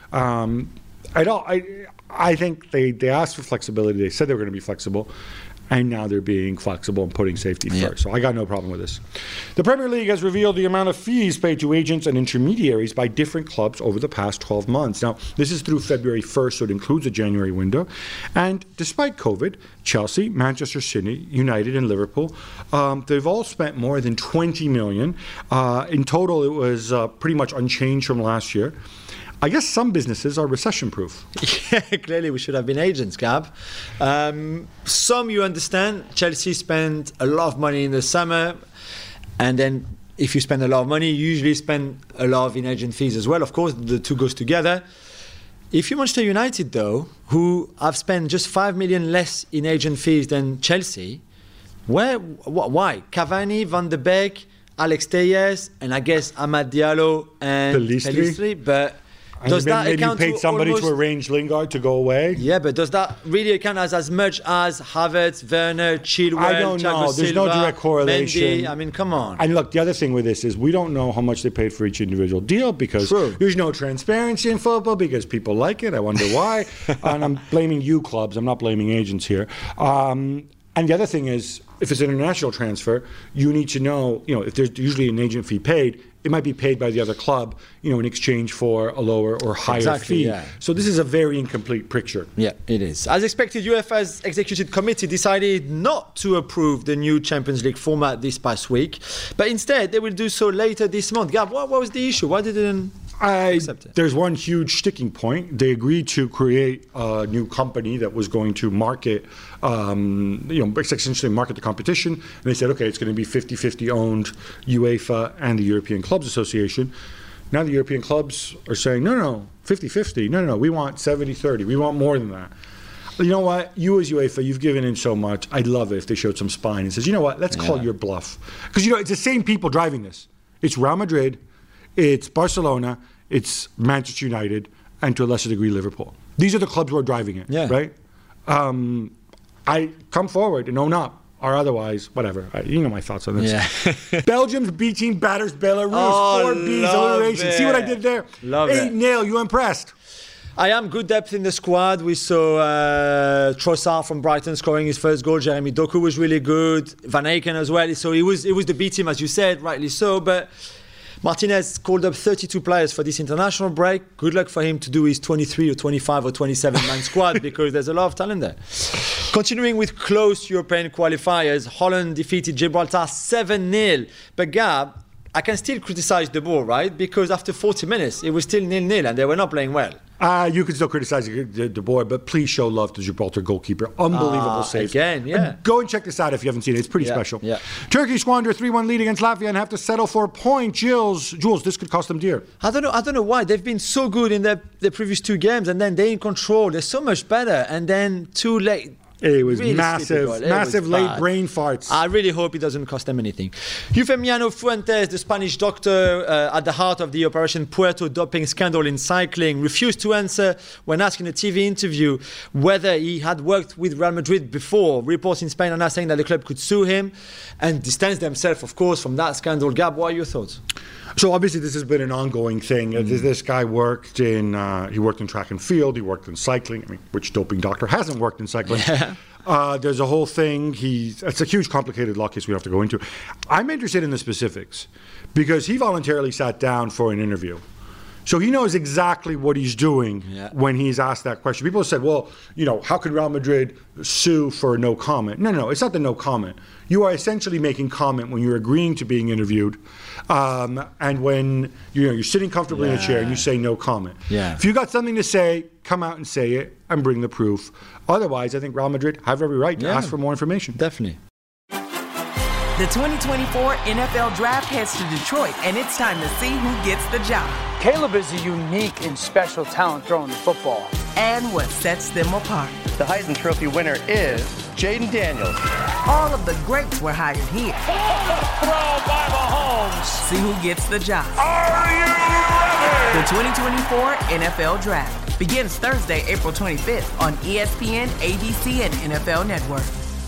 I think they asked for flexibility. They said they were going to be flexible. And now they're being flexible and putting safety first. So I got no problem with this. The Premier League has revealed the amount of fees paid to agents and intermediaries by different clubs over the past 12 months. Now, this is through February 1st, so it includes a January window. And despite COVID, Chelsea, Manchester City, United, and Liverpool, they've all spent more than $20 million. In total, it was pretty much unchanged from last year. I guess some businesses are recession-proof. Yeah, clearly we should have been agents, Gab. Some you understand. Chelsea spend a lot of money in the summer, and then if you spend a lot of money, you usually spend a lot in agent fees as well. Of course, the two goes together. If you're Manchester United, though, who have spent just 5 million less in agent fees than Chelsea, why? Cavani, Van de Beek, Alex Telles, and I guess Amad Diallo and Pellistri, but... Does that maybe you paid somebody to arrange Lingard to go away? Yeah, but does that really account as much as Havertz, Werner, Chilwell, I don't know. There's no direct correlation. Mendy? I mean, come on. And look, the other thing with this is we don't know how much they paid for each individual deal because there's no transparency in football because people like it. I wonder why. And I'm blaming you clubs. I'm not blaming agents here. And the other thing is, if it's an international transfer, you need to know, if there's usually an agent fee paid, it might be paid by the other club, in exchange for a lower or higher fee. Yeah. So this is a very incomplete picture. Yeah, it is. As expected, UEFA's executive committee decided not to approve the new Champions League format this past week, but instead they will do so later this month. Gab, what was the issue? Why didn't accept it? There's one huge sticking point. They agreed to create a new company that was going to market, essentially market the competition. And they said, okay, it's going to be 50-50 owned UEFA and the European Clubs Association. Now the European clubs are saying, no, 50-50. No, we want 70-30. We want more than that. You know what? You as UEFA, you've given in so much. I'd love it if they showed some spine and says, you know what? Let's call your bluff. Because, it's the same people driving this. It's Real Madrid, it's Barcelona, it's Manchester United, and to a lesser degree, Liverpool. These are the clubs who are driving it, right? I come forward and own up. Or otherwise, whatever. You know my thoughts on this. Yeah. Belgium's B team batters Belarus. 4 Bs alliteration. See what I did there? Love it. 8-0. You impressed? I am. Good depth in the squad. We saw Trossard from Brighton scoring his first goal. Jeremy Doku was really good. Van Aken as well. So it was the B team, as you said, rightly so. But Martinez called up 32 players for this international break. Good luck for him to do his 23 or 25 or 27-man squad because there's a lot of talent there. Continuing with close European qualifiers, Holland defeated Gibraltar 7-0. But Gab, I can still criticize the ball, right? Because after 40 minutes, it was still 0-0 and they were not playing well. You can still criticize the board, but please show love to Gibraltar goalkeeper. Unbelievable save. Again, yeah. Go and check this out if you haven't seen it. It's pretty special. Yeah. Turkey squander 3-1 lead against Latvia and have to settle for a point. Jules, this could cost them dear. I don't know why. They've been so good in the previous two games, and then they're in control. They're so much better, and then too late. It was really massive late brain farts. I really hope it doesn't cost them anything. Eufemiano Fuentes, the Spanish doctor at the heart of the Operation Puerto doping scandal in cycling, refused to answer when asked in a TV interview whether he had worked with Real Madrid before. Reports in Spain are now saying that the club could sue him and distance themselves, of course, from that scandal. Gab, what are your thoughts? So obviously this has been an ongoing thing. This guy worked in track and field. He worked in cycling. I mean, which doping doctor hasn't worked in cycling? Yeah. There's a whole thing. It's a huge, complicated law case we have to go into. I'm interested in the specifics because he voluntarily sat down for an interview. So he knows exactly what he's doing when he's asked that question. People have said, well, how could Real Madrid sue for no comment? No, it's not the no comment. You are essentially making comment when you're agreeing to being interviewed and when you're sitting comfortably in a chair and you say no comment. Yeah. If you got something to say, come out and say it and bring the proof. Otherwise, I think Real Madrid have every right to ask for more information. Definitely. The 2024 NFL Draft heads to Detroit, and it's time to see who gets the job. Caleb is a unique and special talent throwing the football. And what sets them apart. The Heisman Trophy winner is Jaden Daniels. All of the greats were hired here. Throw by Mahomes. See who gets the job. Are you ready? The 2024 NFL Draft begins Thursday, April 25th on ESPN, ABC, and NFL Network.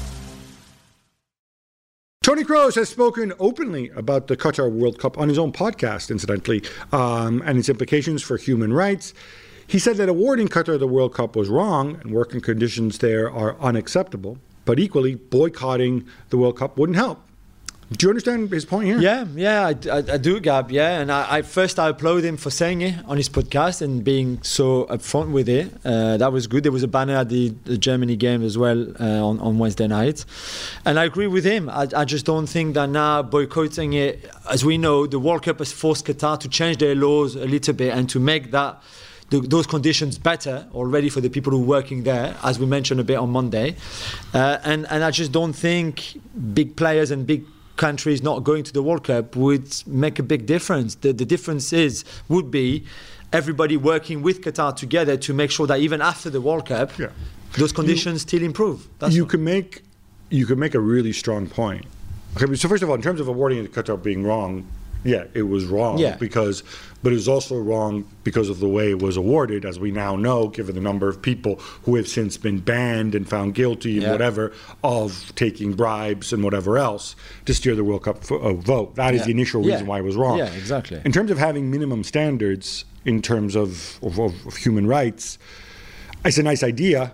Tony Kroos has spoken openly about the Qatar World Cup on his own podcast, incidentally, and its implications for human rights. He said that awarding Qatar the World Cup was wrong and working conditions there are unacceptable, but equally boycotting the World Cup wouldn't help. Do you understand his point here? Yeah, I do, Gab. Yeah, and I applaud him for saying it on his podcast and being so upfront with it. That was good. There was a banner at the Germany game as well on Wednesday night, and I agree with him. I just don't think that now boycotting it, as we know, the World Cup has forced Qatar to change their laws a little bit and to make that those conditions better already for the people who are working there, as we mentioned a bit on Monday, and I just don't think big players and big countries not going to the World Cup would make a big difference. The difference would be everybody working with Qatar together to make sure that even after the World Cup, those conditions still improve. You can make a really strong point. Okay, so first of all, in terms of awarding Qatar being wrong, yeah, it was wrong but it was also wrong because of the way it was awarded, as we now know, given the number of people who have since been banned and found guilty and whatever of taking bribes and whatever else to steer the World Cup vote. That is the initial reason why it was wrong. Yeah, exactly. In terms of having minimum standards in terms of human rights, it's a nice idea.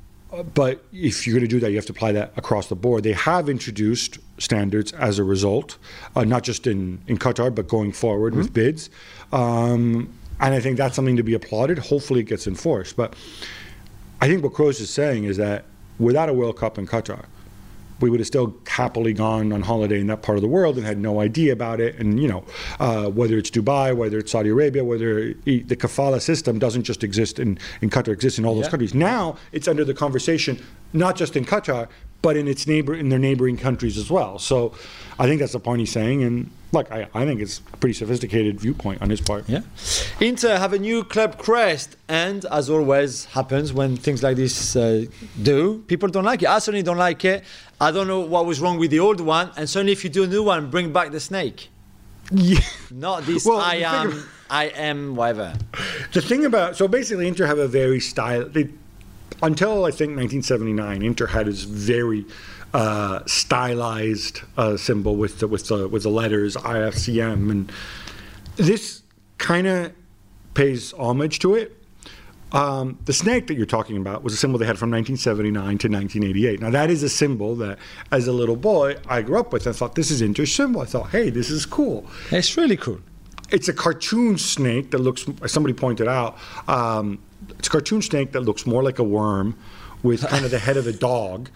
But if you're going to do that, you have to apply that across the board. They have introduced standards as a result, not just in Qatar, but going forward with bids. And I think that's something to be applauded. Hopefully it gets enforced. But I think what Kroos is saying is that without a World Cup in Qatar, we would have still happily gone on holiday in that part of the world and had no idea about it. And, whether it's Dubai, whether it's Saudi Arabia, whether the kafala system doesn't just exist in Qatar, exists in all those countries. Now it's under the conversation, not just in Qatar, but in their neighboring countries as well. So I think that's the point he's saying. And look, I think it's a pretty sophisticated viewpoint on his part. Yeah. Inter have a new club crest, and as always happens when things like this do, people don't like it. I certainly don't like it. I don't know what was wrong with the old one, and certainly if you do a new one, bring back the snake. Yeah. Not this I am, whatever. The thing about, so basically Inter have a very until I think 1979, Inter had this very stylized symbol with the letters IFCM, and this kind of pays homage to it. The snake that you're talking about was a symbol they had from 1979 to 1988. Now that is a symbol that, as a little boy, I grew up with. I thought, this is Inter's symbol. I thought, hey, this is cool. It's really cool. It's a cartoon snake that looks, as somebody pointed out, it's a cartoon snake that looks more like a worm with kind of the head of a dog,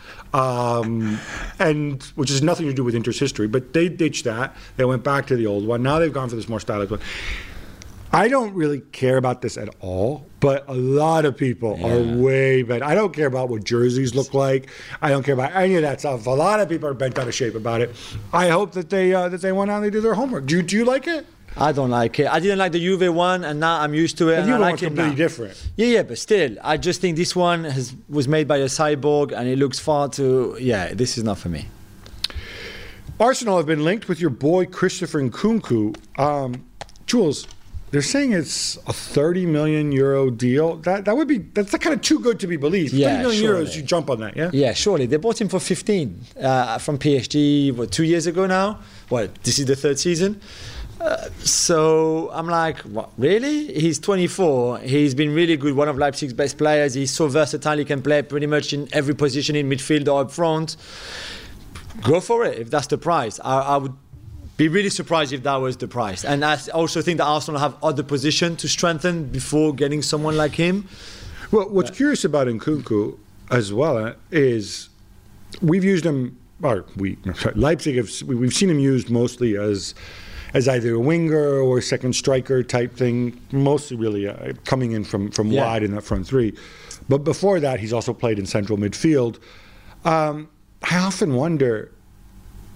and which has nothing to do with Inter's history. But they ditched that. They went back to the old one. Now they've gone for this more stylized one. I don't really care about this at all, but a lot of people are way bent. I don't care about what jerseys look like. I don't care about any of that stuff. A lot of people are bent out of shape about it. I hope that they went out and they did their homework. Do you like it? I don't like it. I didn't like the Juve one, and now I'm used to it. The Juve one's like completely different. Yeah, but still, I just think this one was made by a cyborg, and it looks far too. Yeah, this is not for me. Arsenal have been linked with your boy Christopher Nkunku. Jules, they're saying it's a 30 million euro deal. That's kind of too good to be believed. Yeah, 30 million euros, you jump on that, yeah? Yeah, surely. They bought him for 15 from PSG, 2 years ago now? This is the third season. So I'm like, what, really? He's 24. He's been really good, one of Leipzig's best players. He's so versatile. He can play pretty much in every position in midfield or up front. Go for it if that's the price. I would be really surprised if that was the price. And I also think that Arsenal have other position to strengthen before getting someone like him. Well, what's curious about Nkunku as well is we've used him, Leipzig, we've seen him used mostly as either a winger or a second striker type thing, mostly really coming in from wide in that front three. But before that, he's also played in central midfield. I often wonder,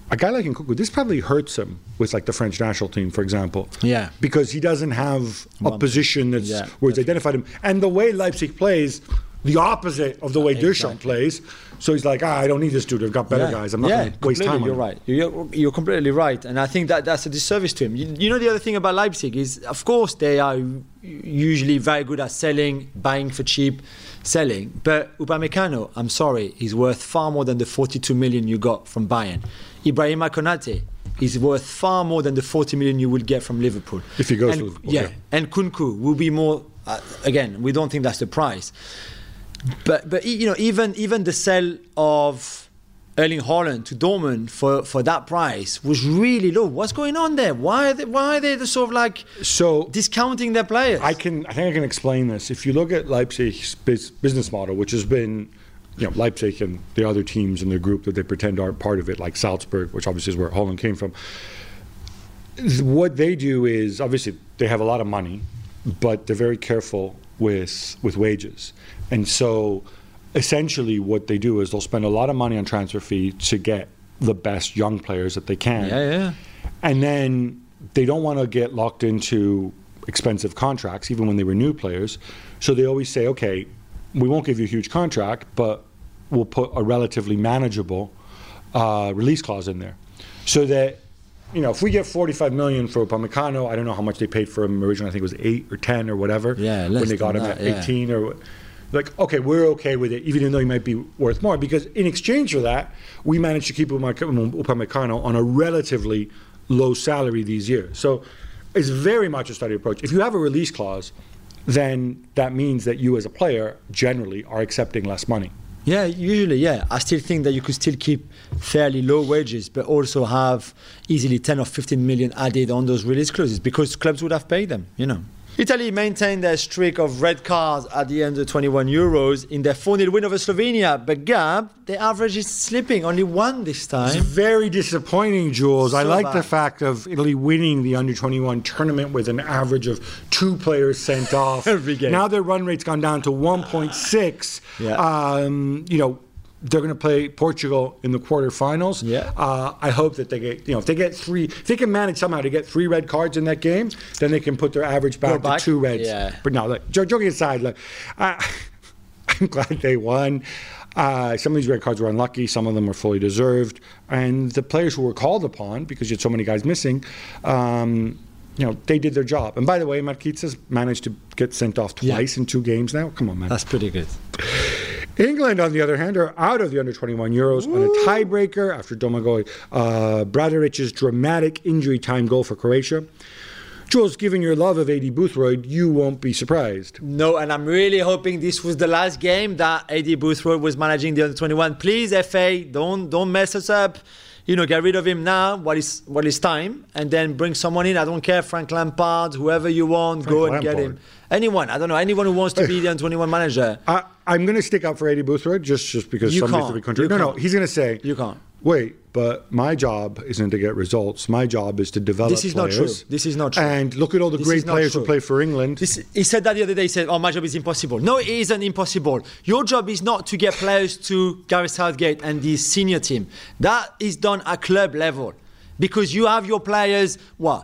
a guy like Nkunku, this probably hurts him with like the French national team, for example. Yeah. Because he doesn't have a position where he's identified him. And the way Leipzig plays, the opposite of the way Deschamps plays. So he's like, I don't need this dude. I've got better guys. I'm not going to waste time on You're right. You're completely right. And I think that's a disservice to him. You know, the other thing about Leipzig is, of course, they are usually very good at selling, buying for cheap, selling. But Upamecano, I'm sorry, he's worth far more than the 42 million you got from Bayern. Ibrahima Konate is worth far more than the 40 million you will get from Liverpool. If he goes to Liverpool. Yeah, and Nkunku will be more, again, we don't think that's the price. But you know, even the sale of Erling Haaland to Dortmund for that price was really low. What's going on there? Why are they sort of like discounting their players? I think I can explain this. If you look at Leipzig's business model, which has been, Leipzig and the other teams in their group that they pretend aren't part of it, like Salzburg, which obviously is where Haaland came from. What they do is, obviously, they have a lot of money, but they're very careful with wages. And so essentially what they do is they'll spend a lot of money on transfer fee to get the best young players that they can. Yeah. And then they don't want to get locked into expensive contracts, even when they renew players. So they always say, okay, we won't give you a huge contract, but we'll put a relatively manageable release clause in there. So that, if we get 45 million for Upamecano, I don't know how much they paid for him originally. I think it was 8 or 10 or whatever. Yeah, when they got him at 18 or... Like, okay, we're okay with it, even though he might be worth more, because in exchange for that, we managed to keep Upamecano on a relatively low salary these years. So it's very much a study approach. If you have a release clause, then that means that you as a player generally are accepting less money. Yeah, usually, yeah. I still think that you could still keep fairly low wages, but also have easily 10 or 15 million added on those release clauses, because clubs would have paid them, Italy maintained their streak of red cards at the under-21 Euros in their 4-0 win over Slovenia. But Gab, the average is slipping. Only one this time. It's very disappointing, Jules. I like bad. the fact of Italy winning the under-21 tournament with an average of 2 players sent off. Every game. Now their run rate's gone down to 1.6. Yeah. They're going to play Portugal in the quarterfinals. Yeah. I hope that they get, if they get 3, if they can manage somehow to get 3 red cards in that game, then they can put their average back to 2 reds. Yeah. But no, joking aside, I'm glad they won. Some of these red cards were unlucky. Some of them were fully deserved. And the players who were called upon, because you had so many guys missing, they did their job. And by the way, Marquinhos managed to get sent off twice in 2 games now. Come on, man. That's pretty good. England, on the other hand, are out of the under-21 Euros on a tiebreaker after Domagoj Bradaric's dramatic injury time goal for Croatia. Jules, given your love of Adi Boothroyd, you won't be surprised. No, and I'm really hoping this was the last game that Adi Boothroyd was managing the under-21. Please, FA, don't mess us up. Get rid of him now while it's time, and then bring someone in. I don't care, Frank Lampard, whoever you want, go and get him. Anyone, I don't know, anyone who wants to be the under-21 manager. I'm going to stick up for Adi Boothroyd just because somebody's to be country. No, he's going to say, you can't. Wait, but my job isn't to get results. My job is to develop players. This is not true. And look at all the great players who play for England. He said that the other day. He said, my job is impossible. No, it isn't impossible. Your job is not to get players to Gareth Southgate and the senior team. That is done at club level. Because you have your players,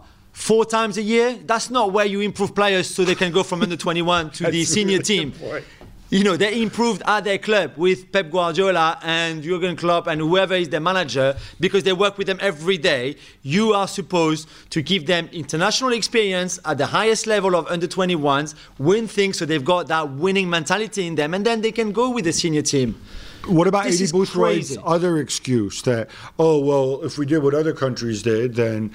4 times a year? That's not where you improve players so they can go from under-21 to the senior team. They improved at their club with Pep Guardiola and Jurgen Klopp and whoever is their manager, because they work with them every day. You are supposed to give them international experience at the highest level of under-21s, win things so they've got that winning mentality in them, and then they can go with the senior team. What about Adi Boothroyd's other excuse that, if we did what other countries did, then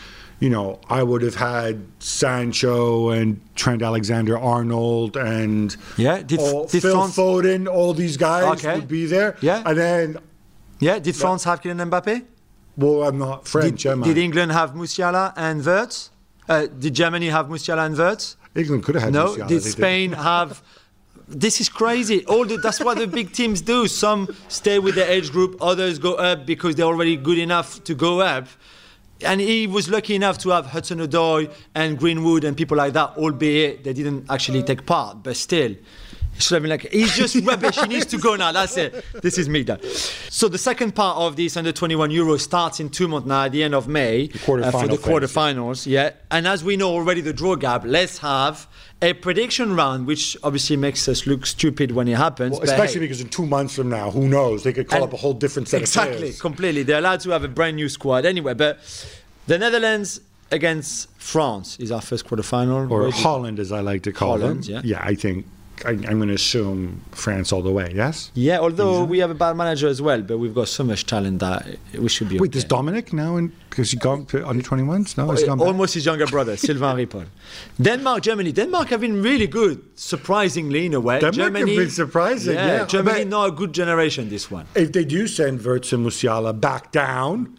I would have had Sancho and Trent Alexander-Arnold and Phil Foden, all these guys would be there. Yeah. And then... Yeah, did France have Kylian Mbappe? Well, I'm not French, am I? Did England have Musiala and Wirtz? Did Germany have Musiala and Wirtz? England could have had Musiala. No. Did Spain have... This is crazy. That's what the big teams do. Some stay with their age group, others go up because they're already good enough to go up. And he was lucky enough to have Hudson-Odoi and Greenwood and people like that, albeit they didn't actually take part. But still, He should have been like, he's just rubbish. He needs to go now. That's it. This is me done. So the second part of this under-21 Euro starts in 2 months now, at the end of May, for the quarterfinals. Yeah, and as we know already, the draw gap. Let's have a prediction round, which obviously makes us look stupid when it happens. Well, especially because in 2 months from now, who knows? They could call up a whole different set of players. Exactly, completely. They're allowed to have a brand new squad anyway. But the Netherlands against France is our first quarterfinal. Or Holland, as I like to call them. Yeah, I think I'm going to assume France all the way, yes? Yeah, although we have a bad manager as well, but we've got so much talent that we should be Wait, does Dominic now, because he's gone to under-21s? No, he's gone almost his younger brother, Sylvain Ripoll. Denmark, Germany. Denmark have been really good, surprisingly, in a way. Denmark have been surprising, yeah. Germany, not a good generation, this one. If they do send Wirtz and Musiala back down,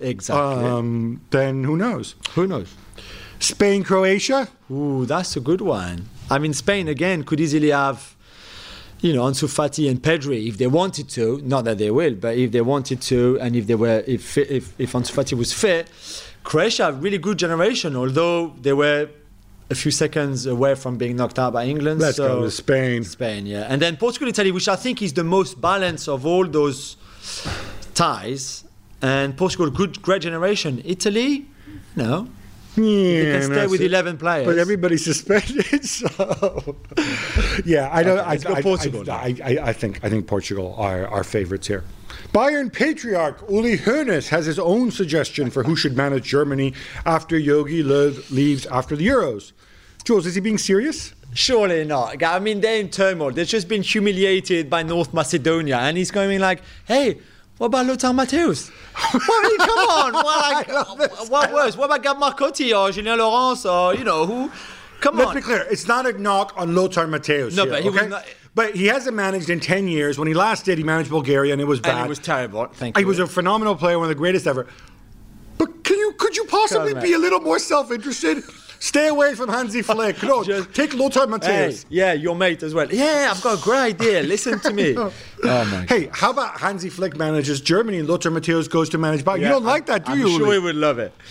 then who knows? Who knows? Spain, Croatia? Ooh, that's a good one. I mean, Spain, again, could easily have, Ansu Fati and Pedri if they wanted to. Not that they will, but if they wanted to, and if Ansu Fati was fit. Croatia, really good generation, although they were a few seconds away from being knocked out by England. Let's go to Spain. Spain, yeah. And then Portugal, Italy, which I think is the most balanced of all those ties. And Portugal, great generation. Italy, no. Yeah, you can stay with 11 players, but everybody's suspended. So, yeah, I don't. Let's go Portugal. I think Portugal are our favourites here. Bayern patriarch Uli Hoeneß has his own suggestion for who should manage Germany after Jogi Löw leaves after the Euros. Jules, is he being serious? Surely not. I mean, they're in turmoil. They've just been humiliated by North Macedonia, and he's going like, "Hey, what about Lothar Matthäus? Come on. What worse? What about Gab Marcotti or Julien Laurence or, who? Come on. Let's be clear. It's not a knock on Lothar Matthäus. No, here, but he was not. But he hasn't managed in 10 years. When he last did, he managed Bulgaria, and it was bad. And it was terrible. Thank you. He was a phenomenal player, one of the greatest ever. But could you possibly be a little more self-interested? Stay away from Hansi Flick. No, take Lothar Matthäus. Hey, yeah, your mate as well. Yeah, I've got a great idea. Listen to me. Hey, how about Hansi Flick manages Germany and Lothar Matthäus goes to manage Bayern? You don't like that, do you? I'm sure he would love it.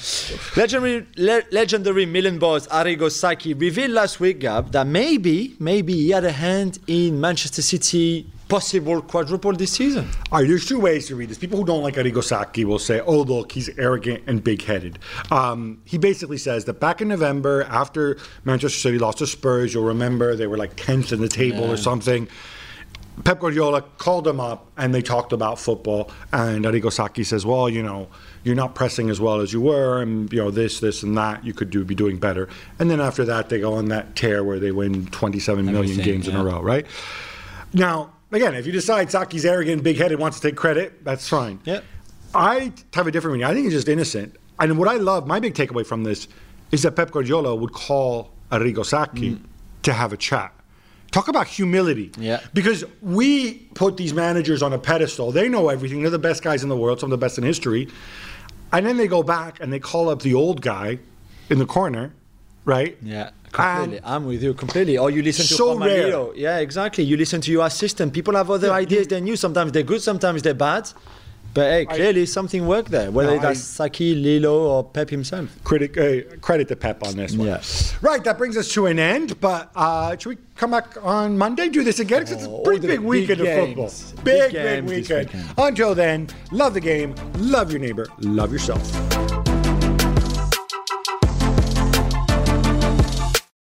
Legendary Milan boss Arrigo Sacchi revealed last week, Gab, that maybe he had a hand in Manchester City possible quadruple this season. All right, there's two ways to read this. People who don't like Arrigo Sacchi will say, oh, look, he's arrogant and big-headed. He basically says that back in November, after Manchester City lost to Spurs, you'll remember they were like 10th in the table or something. Pep Guardiola called him up and they talked about football. And Arrigo Sacchi says, well, you're not pressing as well as you were, and this and that. You could be doing better. And then after that, they go on that tear where they win 27 million games in a row, right? Now, again, if you decide Sacchi's arrogant, big-headed, wants to take credit, that's fine. Yeah. I have a different meaning. I think he's just innocent. And what I love, my big takeaway from this, is that Pep Guardiola would call Arrigo Sacchi to have a chat. Talk about humility. Yeah. Because we put these managers on a pedestal. They know everything. They're the best guys in the world, some of the best in history. And then they go back and they call up the old guy in the corner, right? Yeah. Completely. I'm with you completely. Or you listen to so rare. Yeah, exactly. You listen to your assistant. People have other ideas than you. Sometimes they're good, sometimes they're bad. But hey, clearly something worked there. Whether that's Sacchi, Lilo, or Pep himself. Credit to Pep on this one. Yeah. Right, that brings us to an end. But should we come back on Monday, do this again? Because it's a pretty big weekend of football. Big weekend. Until then, love the game, love your neighbor, love yourself.